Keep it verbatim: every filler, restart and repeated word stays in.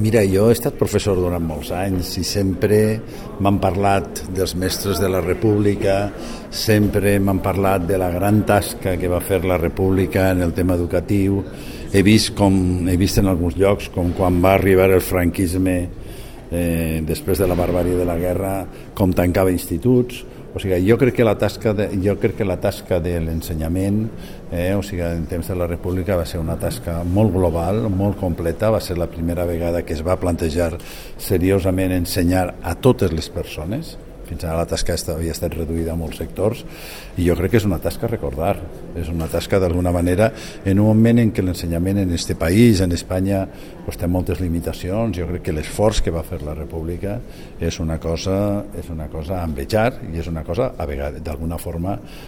Mira, jo he estat professor durant molts anys i sempre m'han parlat dels mestres de la República, sempre m'han parlat de la gran tasca que va fer la República en el tema educatiu. He vist, com, he vist en alguns llocs com quan va arribar el franquisme eh, després de la barbàrie de la guerra, com tancava instituts. O sigui, jo crec que la tasca de, jo crec que la tasca de l'ensenyament, eh, o sigui, en temps de la República va ser una tasca molt global, molt completa. Va ser la primera vegada que es va plantejar seriosament ensenyar a totes les persones. Fins ara la tasca havia estat reduïda a molts sectors i jo crec que és una tasca a recordar. És una tasca d'alguna manera en un moment en què l'ensenyament en aquest país, en Espanya, pues, té moltes limitacions. Jo crec que l'esforç que va fer la República és una cosa, és una cosa a envejar i és una cosa a vegades, d'alguna forma,